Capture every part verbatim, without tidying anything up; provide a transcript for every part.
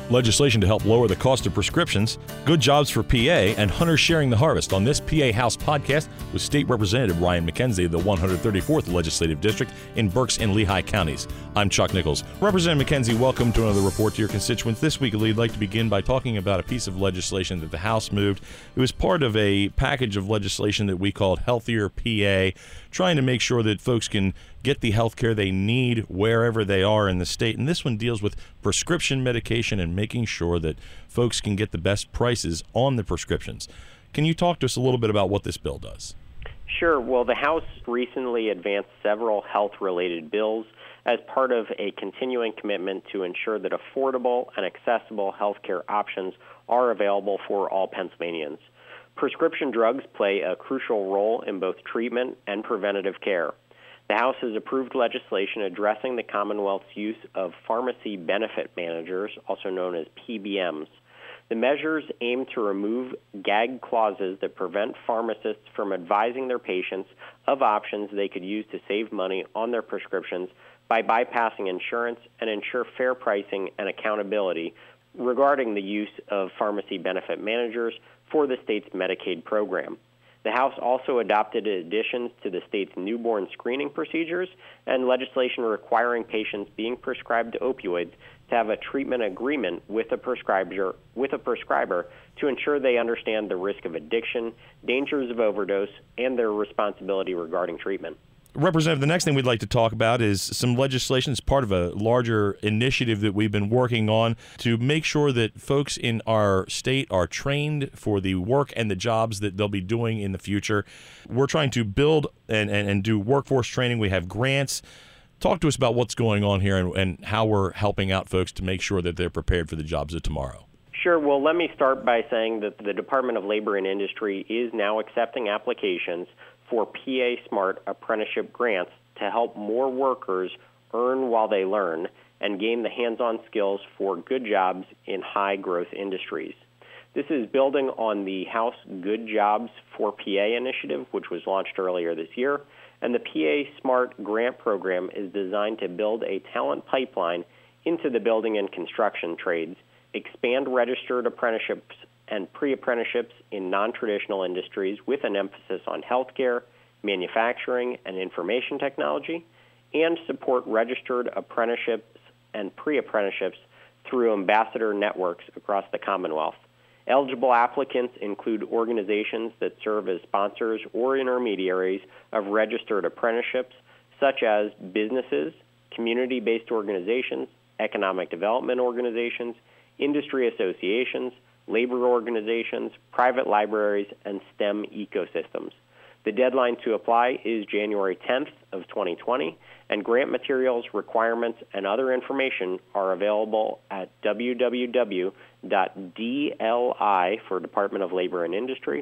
legislation to help lower the cost of prescriptions, good jobs for P A, and hunters sharing the harvest on this P A House podcast with State Representative Ryan McKenzie of the one hundred thirty-fourth Legislative District in Berks and Lehigh counties. I'm Chuck Nichols. Representative McKenzie, welcome to another report to your constituents. This week, I'd like to begin by talking about a piece of legislation that the House moved. It was part of a package of legislation that we called Healthier P A, trying to make sure that folks can get the health care they need wherever they are in the state. And this one deals with prescription medication and making sure that folks can get the best prices on the prescriptions. Can you talk to us a little bit about what this bill does? Sure. Well, the House recently advanced several health-related bills as part of a continuing commitment to ensure that affordable and accessible health care options are available for all Pennsylvanians. Prescription drugs play a crucial role in both treatment and preventative care. The House has approved legislation addressing the Commonwealth's use of pharmacy benefit managers, also known as P B Ms. The measures aim to remove gag clauses that prevent pharmacists from advising their patients of options they could use to save money on their prescriptions by bypassing insurance and ensure fair pricing and accountability regarding the use of pharmacy benefit managers for the state's Medicaid program. The House also adopted additions to the state's newborn screening procedures and legislation requiring patients being prescribed opioids to have a treatment agreement with a prescriber, with a prescriber to ensure they understand the risk of addiction, dangers of overdose, and their responsibility regarding treatment. Representative, the next thing we'd like to talk about is some legislation as part of a larger initiative that we've been working on to make sure that folks in our state are trained for the work and the jobs that they'll be doing in the future. We're trying to build and, and, and do workforce training. We have grants. Talk to us about what's going on here and, and how we're helping out folks to make sure that they're prepared for the jobs of tomorrow. Sure. Well, let me start by saying that the Department of Labor and Industry is now accepting applications for P A SMART apprenticeship grants to help more workers earn while they learn and gain the hands-on skills for good jobs in high-growth industries. This is building on the House Good Jobs for P A initiative, which was launched earlier this year, and the P A SMART grant program is designed to build a talent pipeline into the building and construction trades, expand registered apprenticeships and pre-apprenticeships in non-traditional industries with an emphasis on healthcare, manufacturing, and information technology, and support registered apprenticeships and pre-apprenticeships through ambassador networks across the Commonwealth. Eligible applicants include organizations that serve as sponsors or intermediaries of registered apprenticeships, such as businesses, community-based organizations, economic development organizations, industry associations, labor organizations, private libraries, and STEM ecosystems. The deadline to apply is January tenth of twenty twenty, and grant materials, requirements, and other information are available at w w w dot d l i for Department of Labor and Industry,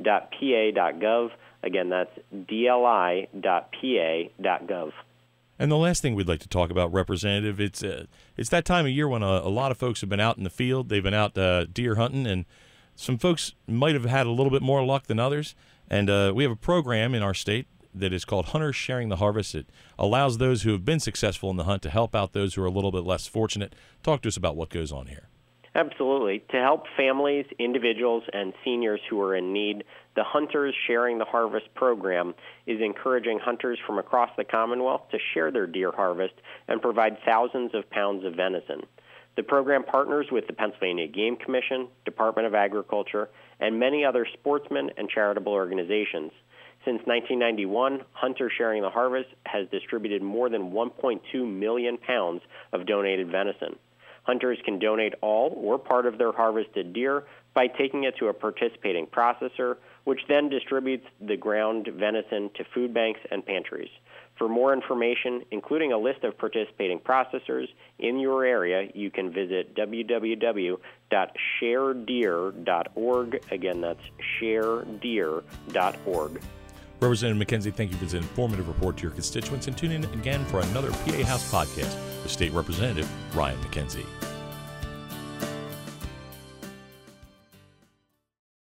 .pa.gov. Again, that's d l i dot p a dot gov. And the last thing we'd like to talk about, Representative, it's uh, it's that time of year when a, a lot of folks have been out in the field. They've been out uh, deer hunting, and some folks might have had a little bit more luck than others. And uh, we have a program in our state that is called Hunters Sharing the Harvest. It allows those who have been successful in the hunt to help out those who are a little bit less fortunate. Talk to us about what goes on here. Absolutely. To help families, individuals, and seniors who are in need, the Hunters Sharing the Harvest program is encouraging hunters from across the Commonwealth to share their deer harvest and provide thousands of pounds of venison. The program partners with the Pennsylvania Game Commission, Department of Agriculture, and many other sportsmen and charitable organizations. Since nineteen ninety-one, Hunters Sharing the Harvest has distributed more than one point two million pounds of donated venison. Hunters can donate all or part of their harvested deer by taking it to a participating processor, which then distributes the ground venison to food banks and pantries. For more information, including a list of participating processors in your area, you can visit w w w dot share deer dot org. Again, that's share deer dot org. Representative McKenzie, thank you for this informative report to your constituents, and tune in again for another P A House podcast with State Representative Ryan McKenzie.